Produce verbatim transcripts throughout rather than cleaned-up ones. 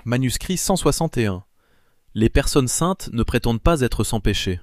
Manuscrit cent soixante et un. Les personnes saintes ne prétendent pas être sans péché.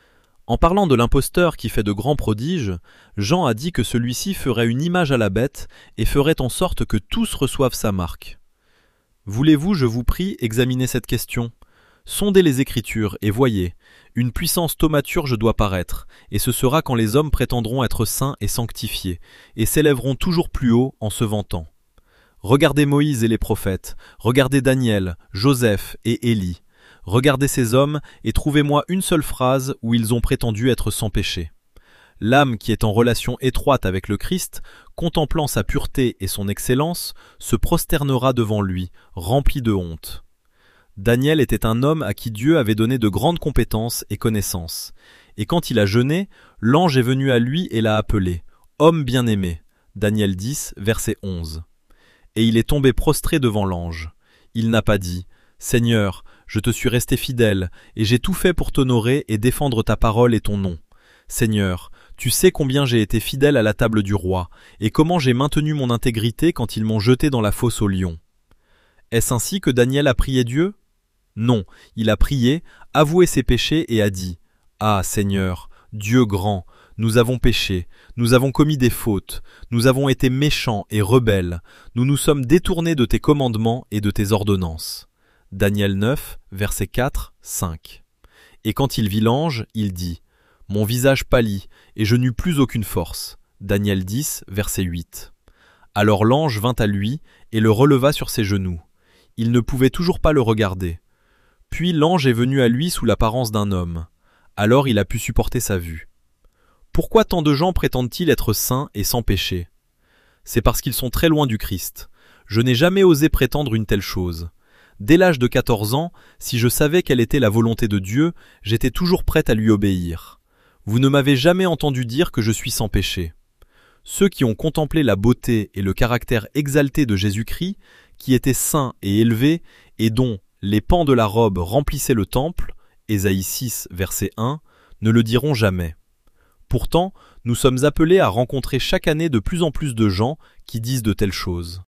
En parlant de l'imposteur qui fait de grands prodiges, Jean a dit que celui-ci ferait une image à la bête et ferait en sorte que tous reçoivent sa marque. Voulez-vous, je vous prie, examiner cette question ? Sondez les Écritures et voyez, une puissance thaumaturge doit paraître, et ce sera quand les hommes prétendront être saints et sanctifiés, et s'élèveront toujours plus haut en se vantant. Regardez Moïse et les prophètes, regardez Daniel, Joseph et Élie. Regardez ces hommes et trouvez-moi une seule phrase où ils ont prétendu être sans péché. L'âme qui est en relation étroite avec le Christ, contemplant sa pureté et son excellence, se prosternera devant lui, rempli de honte. Daniel était un homme à qui Dieu avait donné de grandes compétences et connaissances. Et quand il a jeûné, l'ange est venu à lui et l'a appelé « Homme bien-aimé » Daniel dix, verset onze. Et il est tombé prostré devant l'ange. Il n'a pas dit « Seigneur, je te suis resté fidèle, et j'ai tout fait pour t'honorer et défendre ta parole et ton nom. Seigneur, tu sais combien j'ai été fidèle à la table du roi, et comment j'ai maintenu mon intégrité quand ils m'ont jeté dans la fosse aux lions. » Est-ce ainsi que Daniel a prié Dieu ? Non, il a prié, avoué ses péchés et a dit « Ah, Seigneur, Dieu grand, nous avons péché, nous avons commis des fautes, nous avons été méchants et rebelles, nous nous sommes détournés de tes commandements et de tes ordonnances. » Daniel neuf, versets quatre, cinq. Et quand il vit l'ange, il dit « Mon visage pâlit, et je n'eus plus aucune force. » Daniel dix, verset huit. Alors l'ange vint à lui et le releva sur ses genoux. Il ne pouvait toujours pas le regarder. Puis l'ange est venu à lui sous l'apparence d'un homme. Alors il a pu supporter sa vue. Pourquoi tant de gens prétendent-ils être saints et sans péché ? C'est parce qu'ils sont très loin du Christ. Je n'ai jamais osé prétendre une telle chose. Dès l'âge de quatorze ans, si je savais quelle était la volonté de Dieu, j'étais toujours prête à lui obéir. Vous ne m'avez jamais entendu dire que je suis sans péché. Ceux qui ont contemplé la beauté et le caractère exalté de Jésus-Christ, qui était saint et élevé, et dont les pans de la robe remplissaient le temple, Ésaïe six, verset un, ne le diront jamais. Pourtant, nous sommes appelés à rencontrer chaque année de plus en plus de gens qui disent de telles choses.